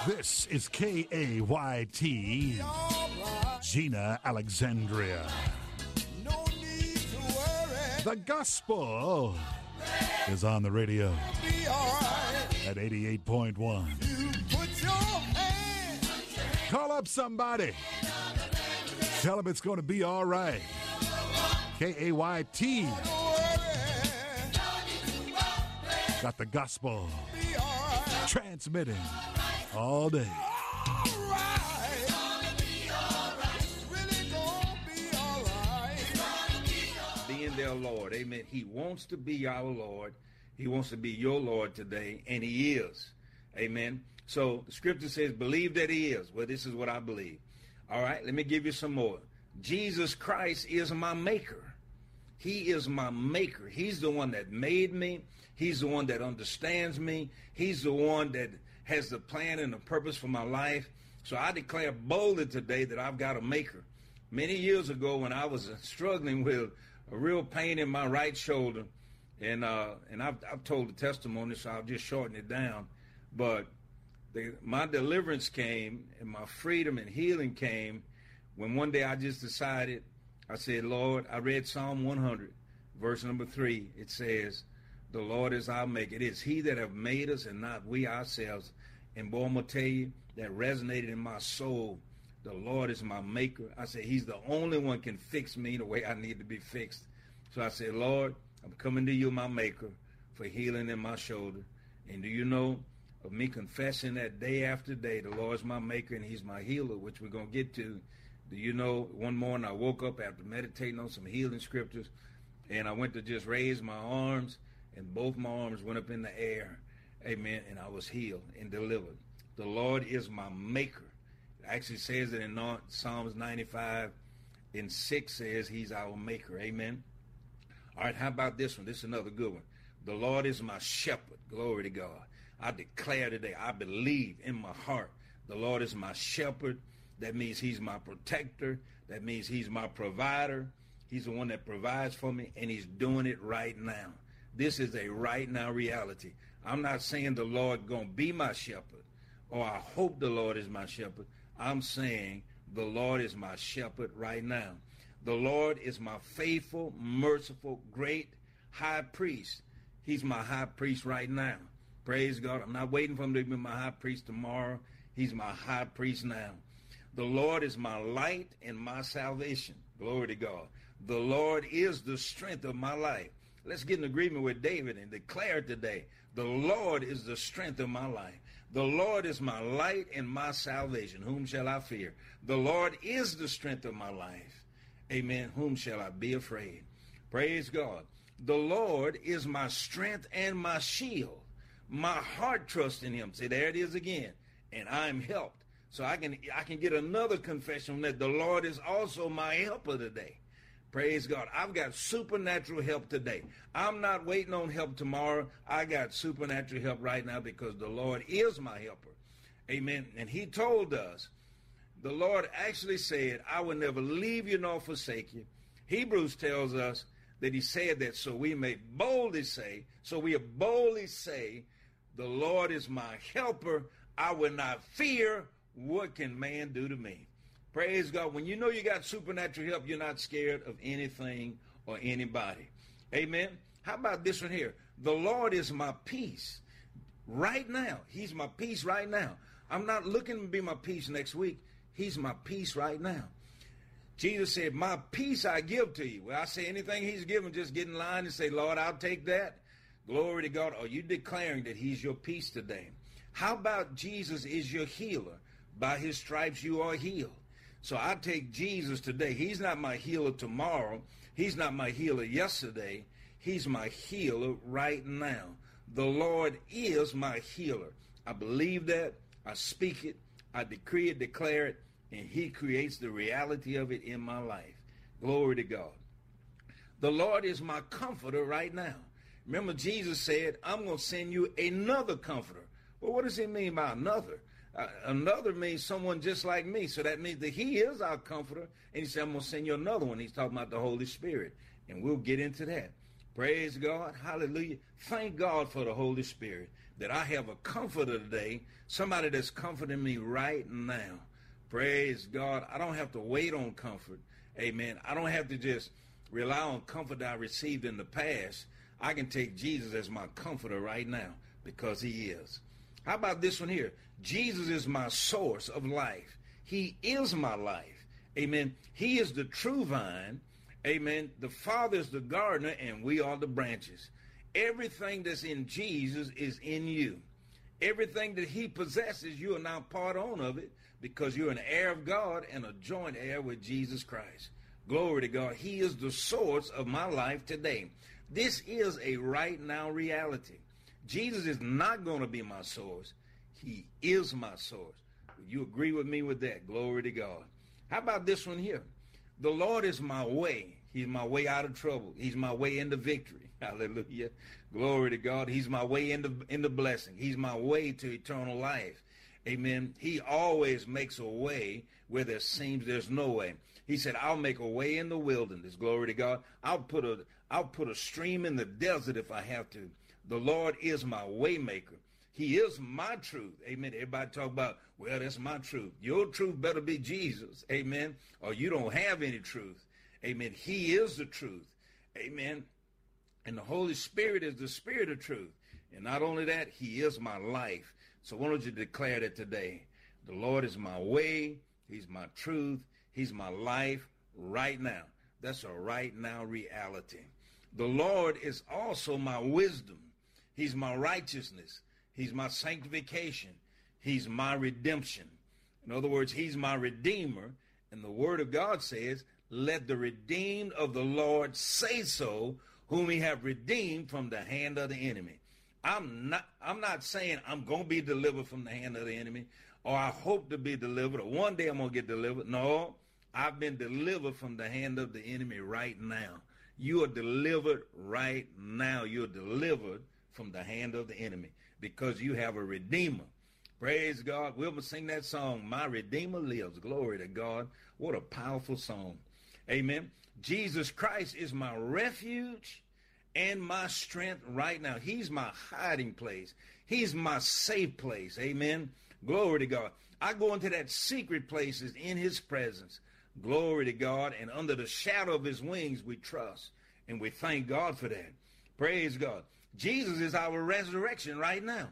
This is K-A-Y-T, Gina Alexandria. No need to worry. The gospel is on the radio Be all right. at 88.1. You put your hand. Call up somebody. Tell them it's going to be all right. K-A-Y-T. Don't worry. Got the gospel Be all right. transmitting all day. All right. It's really gonna be all right. Being their Lord. Amen. He wants to be our Lord. He wants to be your Lord today, and he is. Amen. So the scripture says, believe that he is. Well, this is what I believe. All right, let me give you some more. Jesus Christ is my maker. He is my maker. He's the one that made me. He's the one that understands me. He's the one that has the plan and the purpose for my life. So I declare boldly today that I've got a maker. Many years ago when I was struggling with a real pain in my right shoulder, and I've told the testimony, so I'll just shorten it down. But my deliverance came and my freedom and healing came when one day I just decided, I said, Lord, I read Psalm 100, verse number 3. It says, the Lord is our maker. It is he that have made us and not we ourselves. And boy, I'm going to tell you, that resonated in my soul. The Lord is my maker. I said, he's the only one can fix me the way I need to be fixed. So I said, Lord, I'm coming to you, my maker, for healing in my shoulder. And do you know, of me confessing that day after day, the Lord's my maker and he's my healer, which we're going to get to. Do you know, one morning I woke up after meditating on some healing scriptures, and I went to just raise my arms, and both my arms went up in the air. Amen. And I was healed and delivered. The Lord is my maker. It actually says it in Psalms 95 and 6 says he's our maker. Amen. All right, how about this one? This is another good one. The Lord is my shepherd. Glory to God. I declare today, I believe in my heart, the Lord is my shepherd. That means he's my protector. That means he's my provider. He's the one that provides for me, and he's doing it right now. This is a right now reality. I'm not saying the Lord going to be my shepherd, or I hope the Lord is my shepherd. I'm saying the Lord is my shepherd right now. The Lord is my faithful, merciful, great high priest. He's my high priest right now. Praise God. I'm not waiting for him to be my high priest tomorrow. He's my high priest now. The Lord is my light and my salvation. Glory to God. The Lord is the strength of my life. Let's get in agreement with David and declare today, the Lord is the strength of my life. The Lord is my light and my salvation. Whom shall I fear? The Lord is the strength of my life. Amen. Whom shall I be afraid? Praise God. The Lord is my strength and my shield. My heart trusts in him. See, there it is again. And I'm helped. So I can get another confession that the Lord is also my helper today. Praise God. I've got supernatural help today. I'm not waiting on help tomorrow. I got supernatural help right now because the Lord is my helper. Amen. And he told us, the Lord actually said, I will never leave you nor forsake you. Hebrews tells us that he said that so we may boldly say, the Lord is my helper. I will not fear. What can man do to me? Praise God. When you know you got supernatural help, you're not scared of anything or anybody. Amen. How about this one here? The Lord is my peace right now. He's my peace right now. I'm not looking to be my peace next week. He's my peace right now. Jesus said, my peace I give to you. Well, I say anything he's given, just get in line and say, Lord, I'll take that. Glory to God. Are you declaring that he's your peace today? How about Jesus is your healer? By his stripes you are healed. So I take Jesus today. He's not my healer tomorrow. He's not my healer yesterday. He's my healer right now. The Lord is my healer. I believe that. I speak it. I decree it, declare it, and he creates the reality of it in my life. Glory to God. The Lord is my comforter right now. Remember, Jesus said, I'm going to send you another comforter. Well, what does he mean by another? Another means someone just like me. So that means that he is our comforter. And he said, I'm going to send you another one. He's talking about the Holy Spirit. And we'll get into that. Praise God. Hallelujah. Thank God for the Holy Spirit. that I have a comforter today, somebody that's comforting me right now. Praise God. I don't have to wait on comfort. Amen. I don't have to just rely on comfort that I received in the past. I can take Jesus as my comforter right now because he is. How about this one here? Jesus is my source of life. He is my life. Amen. He is the true vine. Amen. The Father is the gardener and we are the branches. Everything that's in Jesus is in you. Everything that he possesses, you are now part on of it because you're an heir of God and a joint heir with Jesus Christ. Glory to God. He is the source of my life today. This is a right now reality. Jesus is not going to be my source. He is my source. You agree with me with that? Glory to God. How about this one here? The Lord is my way. He's my way out of trouble. He's my way into victory. Hallelujah. Glory to God. He's my way into blessing. He's my way to eternal life. Amen. He always makes a way where there seems there's no way. He said, I'll make a way in the wilderness. Glory to God. I'll put a stream in the desert if I have to. The Lord is my way maker. He is my truth. Amen. Everybody talk about, well, that's my truth. Your truth better be Jesus. Amen. Or you don't have any truth. Amen. He is the truth. Amen. And the Holy Spirit is the spirit of truth. And not only that, he is my life. So why don't you declare that today? The Lord is my way. He's my truth. He's my life right now. That's a right now reality. The Lord is also my wisdom. He's my righteousness. He's my sanctification. He's my redemption. In other words, he's my redeemer. And the word of God says, let the redeemed of the Lord say so, whom he have redeemed from the hand of the enemy. I'm not saying I'm going to be delivered from the hand of the enemy, or I hope to be delivered, or one day I'm going to get delivered. No, I've been delivered from the hand of the enemy right now. You are delivered right now. You're delivered from the hand of the enemy because you have a redeemer. Praise God. We'll sing that song, My Redeemer Lives. Glory to God. What a powerful song. Amen. Jesus Christ is my refuge and my strength right now. He's my hiding place. He's my safe place. Amen. Glory to God. I go into that secret places in his presence. Glory to God. And under the shadow of his wings, we trust. And we thank God for that. Praise God. Jesus is our resurrection right now.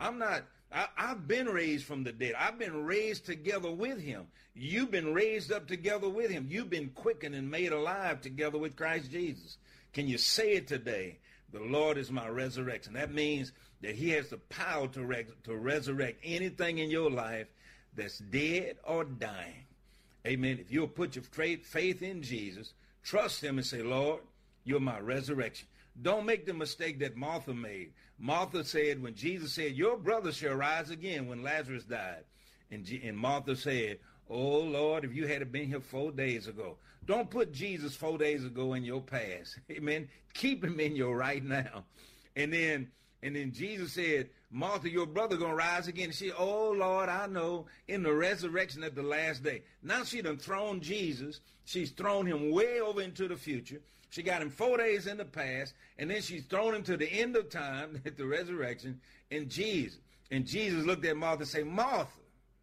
I've been raised from the dead. I've been raised together with him. You've been raised up together with him. You've been quickened and made alive together with Christ Jesus. Can you say it today? The Lord is my resurrection. That means that he has the power to resurrect anything in your life that's dead or dying. Amen. If you'll put your faith in Jesus, trust him and say, Lord, you're my resurrection. Don't make the mistake that Martha made. Martha said, when Jesus said, your brother shall rise again when Lazarus died. And Martha said, oh, Lord, if you had been here 4 days ago. Don't put Jesus 4 days ago in your past. Amen. Keep him in your right now. And then Jesus said, Martha, your brother going to rise again. She said, oh, Lord, I know, in the resurrection at the last day. Now she done thrown Jesus. She's thrown him way over into the future. She got him 4 days in the past, and then she's thrown him to the end of time at the resurrection. And Jesus looked at Martha and said, Martha,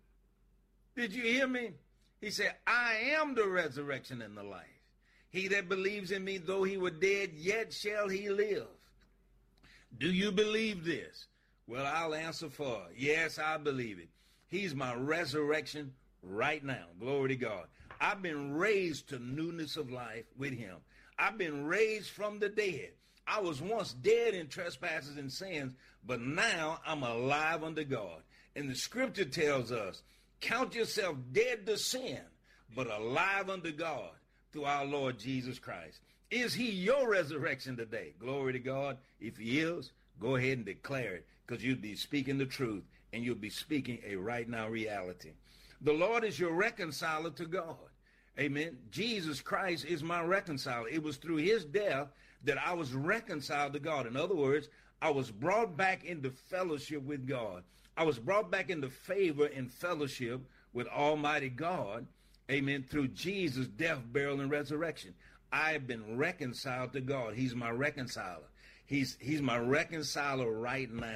did you hear me? He said, I am the resurrection and the life. He that believes in me, though he were dead, yet shall he live. Do you believe this? Well, I'll answer for her. Yes, I believe it. He's my resurrection right now. Glory to God. I've been raised to newness of life with him. I've been raised from the dead. I was once dead in trespasses and sins, but now I'm alive unto God. And the scripture tells us, count yourself dead to sin, but alive unto God through our Lord Jesus Christ. Is he your resurrection today? Glory to God. If he is, go ahead and declare it, because you'll be speaking the truth, and you'll be speaking a right now reality. The Lord is your reconciler to God. Amen. Jesus Christ is my reconciler. It was through his death that I was reconciled to God. In other words, I was brought back into fellowship with God. I was brought back into favor and fellowship with Almighty God. Amen. Through Jesus' death, burial, and resurrection. I have been reconciled to God. He's my reconciler. He's my reconciler right now.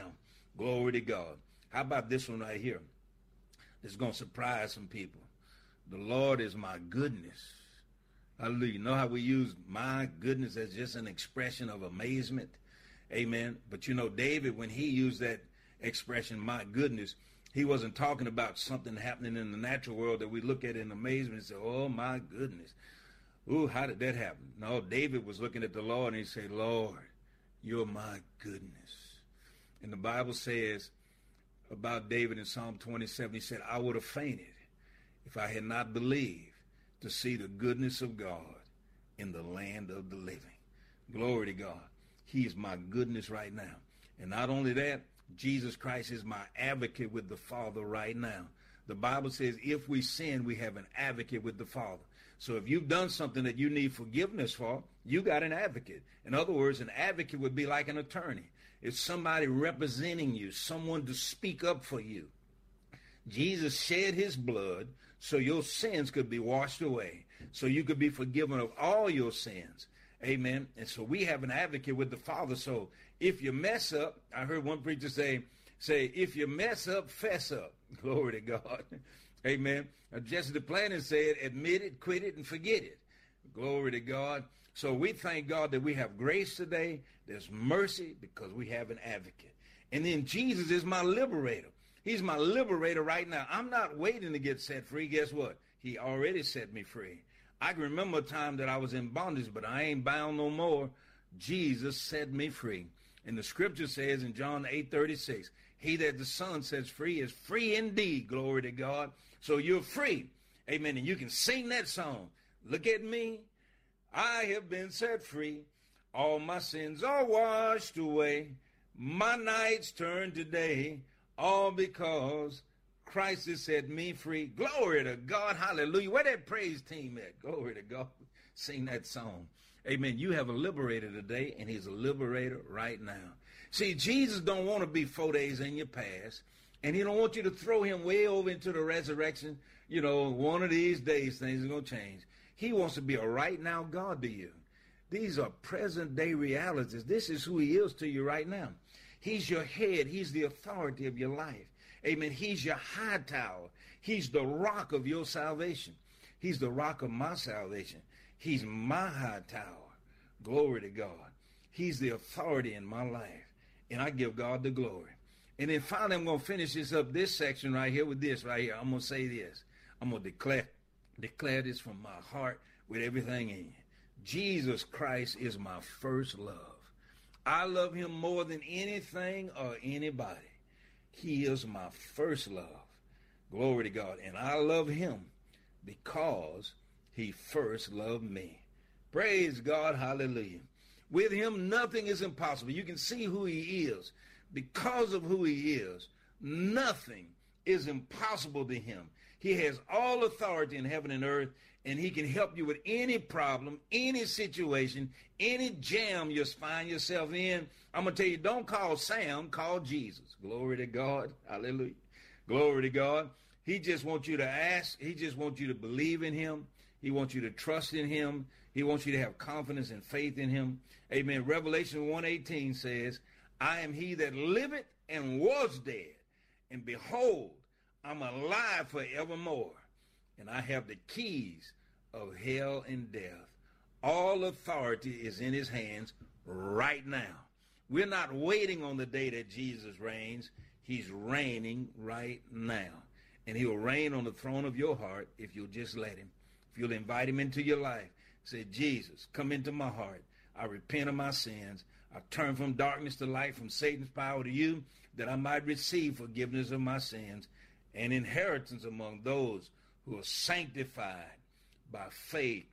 Glory to God. How about this one right here? It's going to surprise some people. The Lord is my goodness. Hallelujah. You know how we use my goodness as just an expression of amazement? Amen. But you know, David, when he used that expression, my goodness, he wasn't talking about something happening in the natural world that we look at in amazement and say, oh, my goodness. Ooh, how did that happen? No, David was looking at the Lord and he said, Lord, you're my goodness. And the Bible says about David in Psalm 27, he said, I would have fainted if I had not believed to see the goodness of God in the land of the living. Glory to God. He is my goodness right now. And not only that, Jesus Christ is my advocate with the Father right now. The Bible says if we sin, we have an advocate with the Father. So if you've done something that you need forgiveness for, you got an advocate. In other words, an advocate would be like an attorney. It's somebody representing you, someone to speak up for you. Jesus shed his blood so your sins could be washed away, so you could be forgiven of all your sins. Amen. And so we have an advocate with the Father. So if you mess up, I heard one preacher say, if you mess up, fess up. Glory to God. Amen. Jesse Duplantis said, admit it, quit it, and forget it. Glory to God. So we thank God that we have grace today. There's mercy because we have an advocate. And then Jesus is my liberator. He's my liberator right now. I'm not waiting to get set free. Guess what? He already set me free. I can remember a time that I was in bondage, but I ain't bound no more. Jesus set me free. And the scripture says in John 8:36, he that the Son sets free is free indeed. Glory to God. So you're free. Amen. And you can sing that song. Look at me. I have been set free. All my sins are washed away. My nights turn to day. All because Christ has set me free. Glory to God. Hallelujah. Where that praise team at? Glory to God. Sing that song. Amen. You have a liberator today, and he's a liberator right now. See, Jesus don't want to be 4 days in your past, and he don't want you to throw him way over into the resurrection. You know, one of these days things are going to change. He wants to be a right now God to you. These are present day realities. This is who he is to you right now. He's your head. He's the authority of your life. Amen. He's your high tower. He's the rock of your salvation. He's the rock of my salvation. He's my high tower. Glory to God. He's the authority in my life. And I give God the glory. And then finally, I'm going to finish this up, this section right here with this right here. I'm going to say this. I'm going to declare this from my heart with everything in you. Jesus Christ is my first love. I love him more than anything or anybody. He is my first love. Glory to God. And I love him because he first loved me. Praise God. Hallelujah. With him, nothing is impossible. You can see who he is. Because of who he is, nothing is impossible to him. He has all authority in heaven and earth, and he can help you with any problem, any situation, any jam you find yourself in. I'm going to tell you, don't call Sam, call Jesus. Glory to God. Hallelujah. Glory to God. He just wants you to ask. He just wants you to believe in him. He wants you to trust in him. He wants you to have confidence and faith in him. Amen. Revelation 1:18 says, I am he that liveth and was dead, and behold, I'm alive forevermore, and I have the keys of hell and death. All authority is in his hands right now. We're not waiting on the day that Jesus reigns. He's reigning right now. And he'll reign on the throne of your heart if you'll just let him. If you'll invite him into your life. Say, Jesus, come into my heart. I repent of my sins. I turn from darkness to light, from Satan's power to you, that I might receive forgiveness of my sins and inheritance among those who are sanctified by faith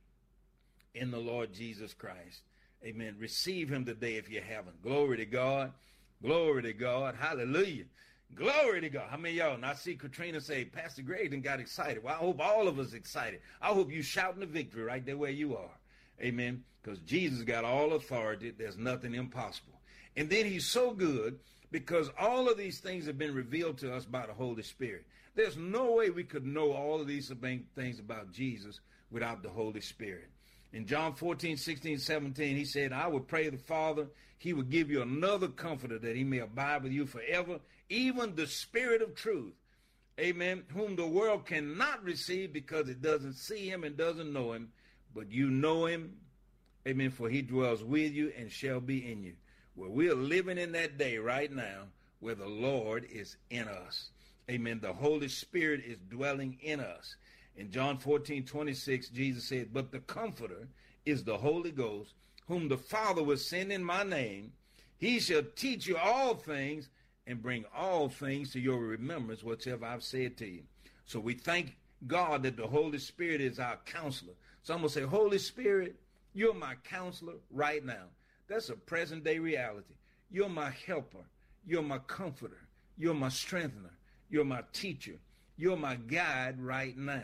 in the Lord Jesus Christ. Amen. Receive him today if you haven't. Glory to God. Glory to God. Hallelujah. Glory to God. How many of y'all? And I see Katrina say, Pastor Greg done got excited. Well, I hope all of us excited. I hope you shouting the victory right there where you are. Amen. Because Jesus got all authority. There's nothing impossible. And then he's so good because all of these things have been revealed to us by the Holy Spirit. There's no way we could know all of these things about Jesus without the Holy Spirit. In John 14, 16, 17, he said, I would pray the Father, he would give you another comforter that he may abide with you forever, even the Spirit of truth. Amen. Whom the world cannot receive because it doesn't see him and doesn't know him, but you know him. Amen. For he dwells with you and shall be in you. Well, we are living in that day right now where the Lord is in us. Amen. The Holy Spirit is dwelling in us. In John 14, 26, Jesus said, but the Comforter is the Holy Ghost, whom the Father will send in my name. He shall teach you all things and bring all things to your remembrance, whatsoever I've said to you. So we thank God that the Holy Spirit is our counselor. So I'm going to say, Holy Spirit, you're my counselor right now. That's a present day reality. You're my helper. You're my comforter. You're my strengthener. You're my teacher. You're my guide right now.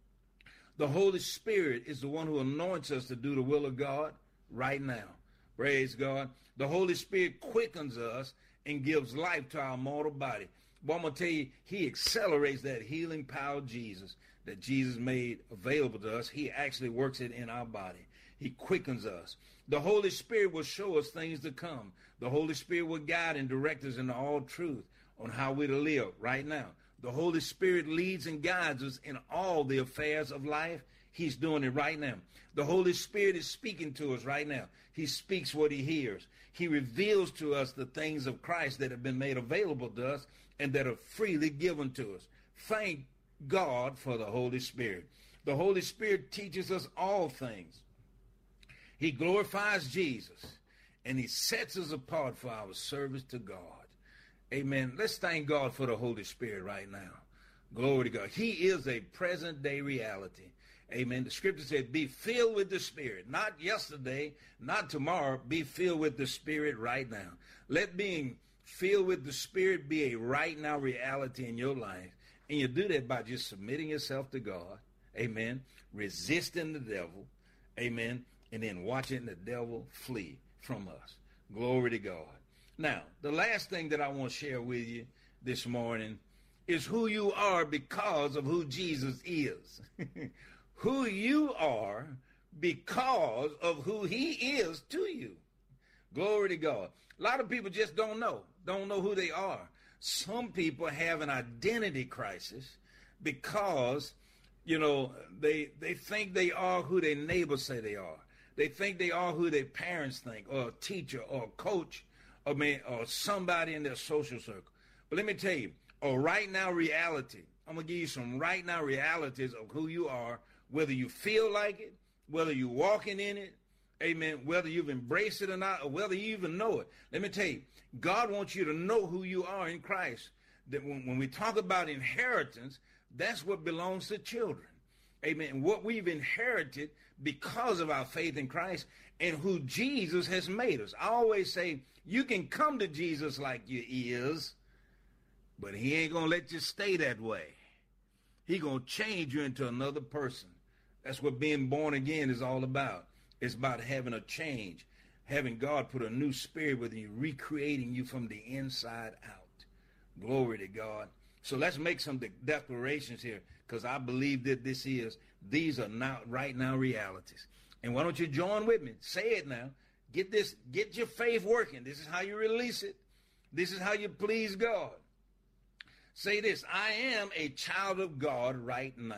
The Holy Spirit is the one who anoints us to do the will of God right now. Praise God. The Holy Spirit quickens us and gives life to our mortal body. But I'm going to tell you, he accelerates that healing power of Jesus that Jesus made available to us. He actually works it in our body. He quickens us. The Holy Spirit will show us things to come. The Holy Spirit will guide and direct us into all truth on how we're to live right now. The Holy Spirit leads and guides us in all the affairs of life. He's doing it right now. The Holy Spirit is speaking to us right now. He speaks what he hears. He reveals to us the things of Christ that have been made available to us and that are freely given to us. Thank God for the Holy Spirit. The Holy Spirit teaches us all things. He glorifies Jesus, and he sets us apart for our service to God. Amen. Let's thank God for the Holy Spirit right now. Glory to God. He is a present day reality. Amen. The scripture said, be filled with the Spirit. Not yesterday, not tomorrow. Be filled with the Spirit right now. Let being filled with the Spirit be a right now reality in your life. And you do that by just submitting yourself to God. Amen. Resisting the devil. Amen. And then watching the devil flee from us. Glory to God. Now, the last thing that I want to share with you this morning is who you are because of who Jesus is. Who you are because of who he is to you. Glory to God. A lot of people just don't know who they are. Some people have an identity crisis because, they think they are who their neighbors say they are. They think they are who their parents think, or a teacher, or a coach, or somebody in their social circle. But let me tell you, a right now reality. I'm going to give you some right now realities of who you are, whether you feel like it, whether you're walking in it, amen, whether you've embraced it or not, or whether you even know it. Let me tell you, God wants you to know who you are in Christ. That when we talk about inheritance, that's what belongs to children. Amen. What we've inherited because of our faith in Christ and who Jesus has made us. I always say, you can come to Jesus like you is, but he ain't going to let you stay that way. He going to change you into another person. That's what being born again is all about. It's about having a change, having God put a new spirit within you, recreating you from the inside out. Glory to God. So let's make some declarations here, because I believe that these are now right now realities. And why don't you join with me? Say it now. Get your faith working. This is how you release it. This is how you please God. Say this: I am a child of God right now.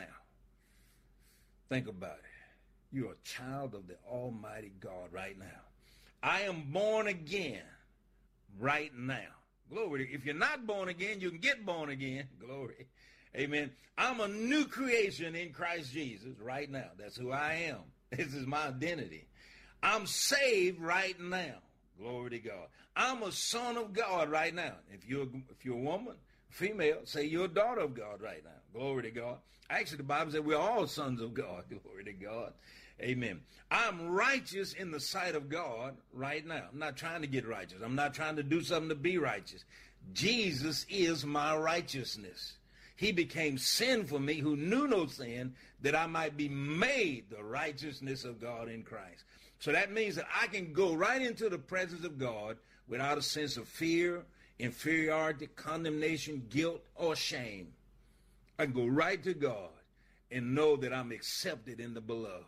Think about it. You're a child of the Almighty God right now. I am born again right now. Glory. If you're not born again, you can get born again. Glory. Amen. I'm a new creation in Christ Jesus right now. That's who I am. This is my identity. I'm saved right now. Glory to God. I'm a son of God right now. If you're a woman, female, say you're a daughter of God right now. Glory to God. Actually, the Bible says we're all sons of God. Glory to God. Amen. I'm righteous in the sight of God right now. I'm not trying to get righteous. I'm not trying to do something to be righteous. Jesus is my righteousness. He became sin for me who knew no sin, that I might be made the righteousness of God in Christ. So that means that I can go right into the presence of God without a sense of fear, inferiority, condemnation, guilt, or shame. I can go right to God and know that I'm accepted in the beloved.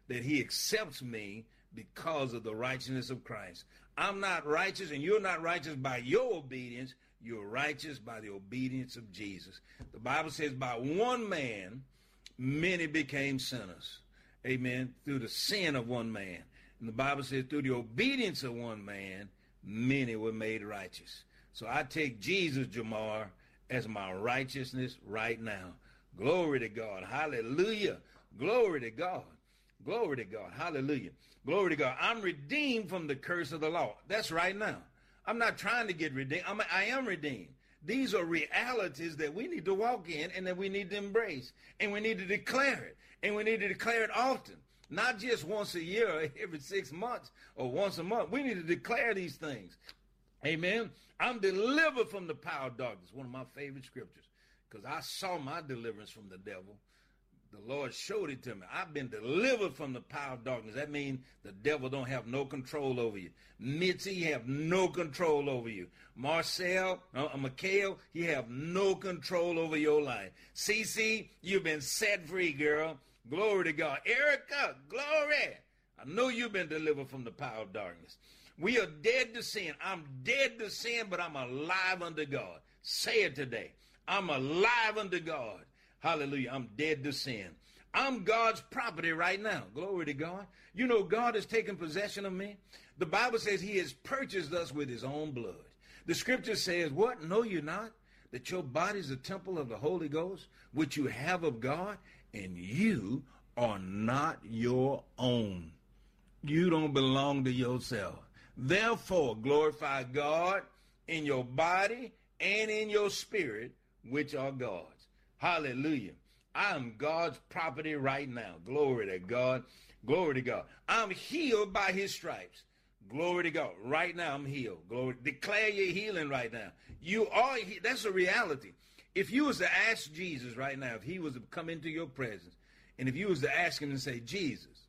that he accepts me because of the righteousness of Christ. I'm not righteous, and you're not righteous by your obedience. You're righteous by the obedience of Jesus. The Bible says by one man, many became sinners. Amen. Through the sin of one man. And the Bible says through the obedience of one man, many were made righteous. So I take Jesus, Jamar, as my righteousness right now. Glory to God. Hallelujah. Glory to God. Glory to God. Hallelujah. Glory to God. I'm redeemed from the curse of the law. That's right now. I'm not trying to get redeemed. I am redeemed. These are realities that we need to walk in and that we need to embrace. And we need to declare it. And we need to declare it often. Not just once a year or every 6 months or once a month. We need to declare these things. Amen. I'm delivered from the power of darkness. One of my favorite scriptures. Because I saw my deliverance from the devil. The Lord showed it to me. I've been delivered from the power of darkness. That means the devil don't have no control over you. Mitzi, he have no control over you. Marcel, Mikhail, he have no control over your life. Cece, you've been set free, girl. Glory to God. Erica, glory. I know you've been delivered from the power of darkness. We are dead to sin. I'm dead to sin, but I'm alive unto God. Say it today. I'm alive unto God. Hallelujah. I'm dead to sin. I'm God's property right now. Glory to God. You know, God has taken possession of me. The Bible says he has purchased us with his own blood. The scripture says, what? Know you not that your body is a temple of the Holy Ghost, which you have of God, and you are not your own. You don't belong to yourself. Therefore, glorify God in your body and in your spirit, which are God's. Hallelujah. I'm God's property right now. Glory to God. Glory to God. I'm healed by his stripes. Glory to God. Right now I'm healed. Glory. Declare your healing right now. You are. That's a reality. If you was to ask Jesus right now, if he was to come into your presence, and if you was to ask him and say, Jesus,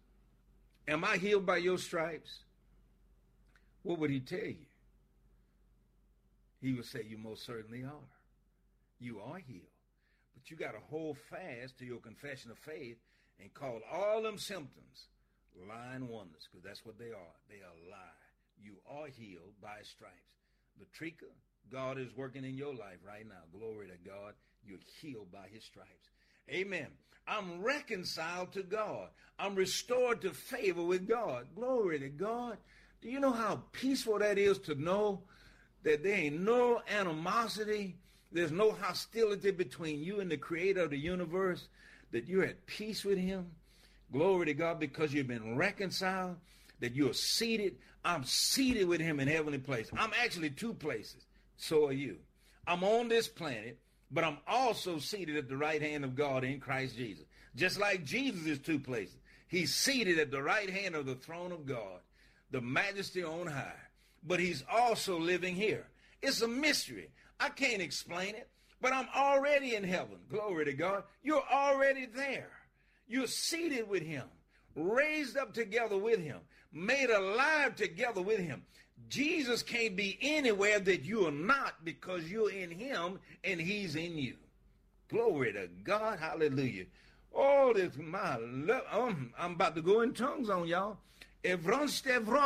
am I healed by your stripes? What would he tell you? He would say, you most certainly are. You are healed. But you got to hold fast to your confession of faith and call all them symptoms lying wonders, because that's what they are. They are lie. You are healed by his stripes. Latrika, God is working in your life right now. Glory to God. You're healed by his stripes. Amen. I'm reconciled to God. I'm restored to favor with God. Glory to God. Do you know how peaceful that is to know that there ain't no animosity? There's no hostility between you and the creator of the universe, that you're at peace with him. Glory to God, because you've been reconciled, that you're seated. I'm seated with him in heavenly places. I'm actually two places. So are you. I'm on this planet, but I'm also seated at the right hand of God in Christ Jesus. Just like Jesus is two places. He's seated at the right hand of the throne of God, the majesty on high. But he's also living here. It's a mystery. I can't explain it, but I'm already in heaven. Glory to God. You're already there. You're seated with him, raised up together with him, made alive together with him. Jesus can't be anywhere that you are not, because you're in him and he's in you. Glory to God. Hallelujah. Oh, this my I'm about to go in tongues on y'all. Yes,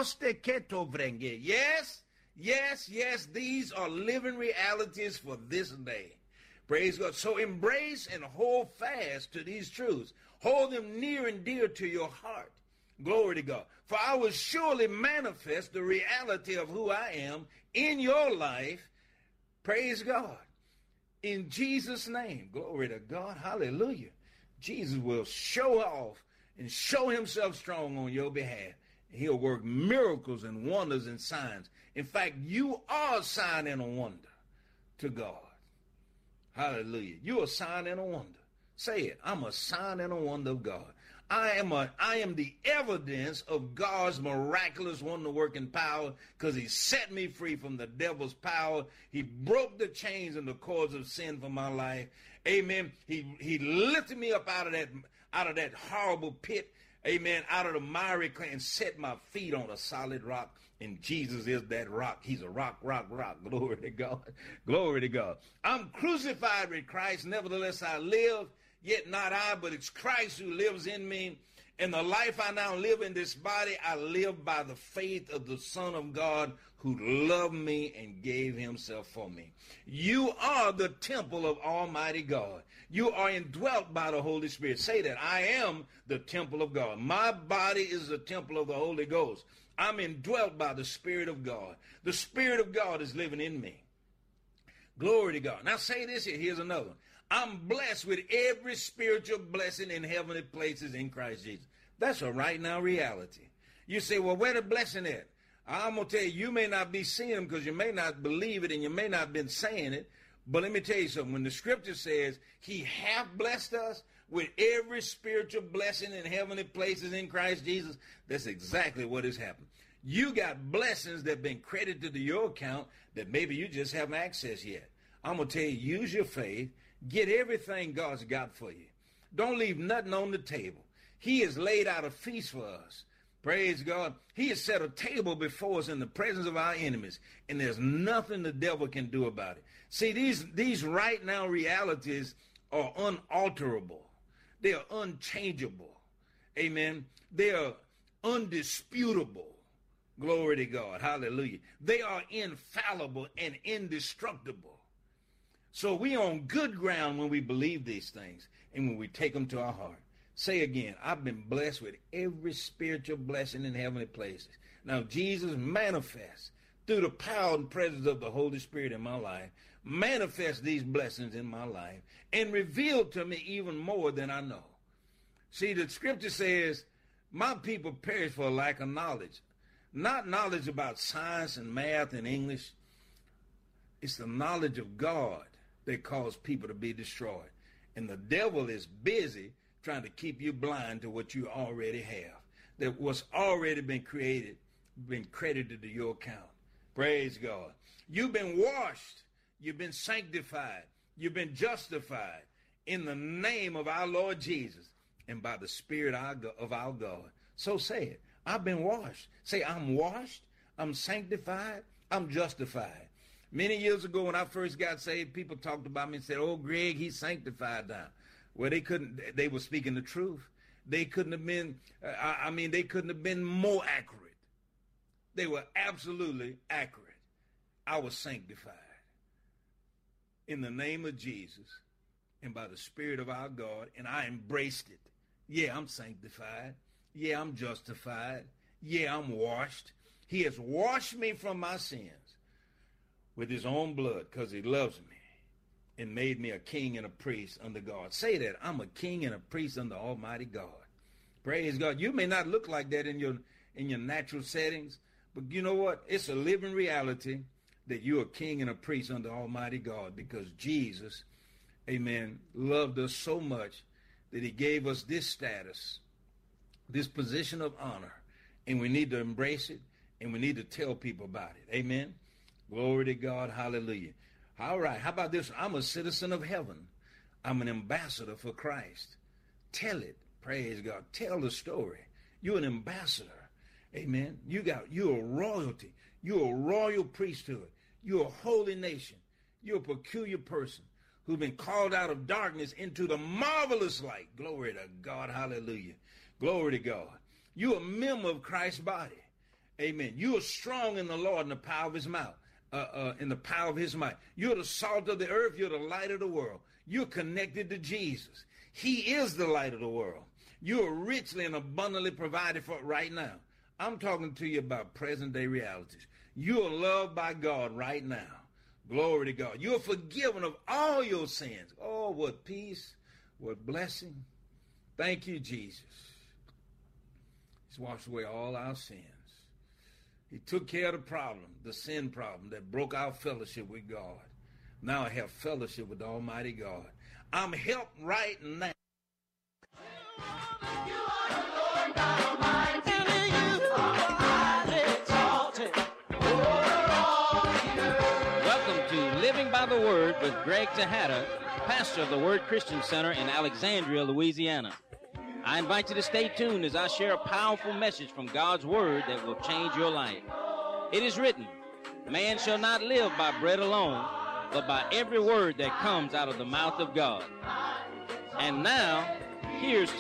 yes, yes. These are living realities for this day. Praise God. So embrace and hold fast to these truths. Hold them near and dear to your heart. Glory to God. For I will surely manifest the reality of who I am in your life. Praise God. In Jesus' name. Glory to God. Hallelujah. Jesus will show off and show himself strong on your behalf. He'll work miracles and wonders and signs. In fact, you are a sign and a wonder to God. Hallelujah. You're a sign and a wonder. Say it. I'm a sign and a wonder of God. I am the evidence of God's miraculous wonder-working power, because he set me free from the devil's power. He broke the chains and the cords of sin for my life. Amen. He lifted me up out of that horrible pit. Amen. Out of the miry clay, and set my feet on a solid rock. And Jesus is that rock. He's a rock. Glory to God. Glory to God. I'm crucified with Christ. Nevertheless, I live. Yet not I, but it's Christ who lives in me. And the life I now live in this body, I live by the faith of the Son of God who loved me and gave himself for me. You are the temple of Almighty God. You are indwelt by the Holy Spirit. Say that. I am the temple of God. My body is the temple of the Holy Ghost. I'm indwelt by the Spirit of God. The Spirit of God is living in me. Glory to God. Now say this here. Here's another one. I'm blessed with every spiritual blessing in heavenly places in Christ Jesus. That's a right now reality. You say, well, where the blessing at? I'm going to tell you, you may not be seeing them because you may not believe it and you may not have been saying it. But let me tell you something. When the scripture says he hath blessed us with every spiritual blessing in heavenly places in Christ Jesus, that's exactly what has happened. You got blessings that have been credited to your account that maybe you just haven't accessed yet. I'm going to tell you, use your faith. Get everything God's got for you. Don't leave nothing on the table. He has laid out a feast for us. Praise God. He has set a table before us in the presence of our enemies, and there's nothing the devil can do about it. See, these right now realities are unalterable. They are unchangeable. Amen. They are undisputable. Glory to God. Hallelujah. They are infallible and indestructible. So we on good ground when we believe these things and when we take them to our heart. Say again, I've been blessed with every spiritual blessing in heavenly places. Now, Jesus manifests through the power and presence of the Holy Spirit in my life, manifest these blessings in my life, and reveal to me even more than I know. See, the scripture says, my people perish for a lack of knowledge. Not knowledge about science and math and English. It's the knowledge of God that caused people to be destroyed. And the devil is busy trying to keep you blind to what you already have, that what's already been created, been credited to your account. Praise God. You've been washed. You've been sanctified. You've been justified in the name of our Lord Jesus and by the Spirit of our God. So say it. I've been washed. Say, I'm washed. I'm sanctified. I'm justified. Many years ago when I first got saved, people talked about me and said, oh, Greg, he's sanctified now. Well, they were speaking the truth. They couldn't have been, they couldn't have been more accurate. They were absolutely accurate. I was sanctified in the name of Jesus and by the Spirit of our God, and I embraced it. Yeah, I'm sanctified. Yeah, I'm justified. Yeah, I'm washed. He has washed me from my sins with his own blood because he loves me and made me a king and a priest under God. Say that. I'm a king and a priest under Almighty God. Praise God. You may not look like that in your natural settings, but you know what? It's a living reality that you're a king and a priest under Almighty God because Jesus, amen, loved us so much that he gave us this status, this position of honor, and we need to embrace it, and we need to tell people about it. Amen. Glory to God. Hallelujah. All right. How about this? I'm a citizen of heaven. I'm an ambassador for Christ. Tell it. Praise God. Tell the story. You're an ambassador. Amen. You're a royalty. You're a royal priesthood. You're a holy nation. You're a peculiar person who've been called out of darkness into the marvelous light. Glory to God. Hallelujah. Glory to God. You're a member of Christ's body. Amen. You are strong in the Lord and the power of his mouth. In the power of his might. You're the salt of the earth. You're the light of the world. You're connected to Jesus. He is the light of the world. You are richly and abundantly provided for right now. I'm talking to you about present day realities. You are loved by God right now. Glory to God. You are forgiven of all your sins. Oh, what peace, what blessing. Thank you, Jesus. He's washed away all our sins. He took care of the problem, the sin problem that broke our fellowship with God. Now I have fellowship with the Almighty God. I'm helped right now. Welcome to Living by the Word with Greg Tejada, pastor of the Word Christian Center in Alexandria, Louisiana. I invite you to stay tuned as I share a powerful message from God's Word that will change your life. It is written, man shall not live by bread alone, but by every word that comes out of the mouth of God. And now, here's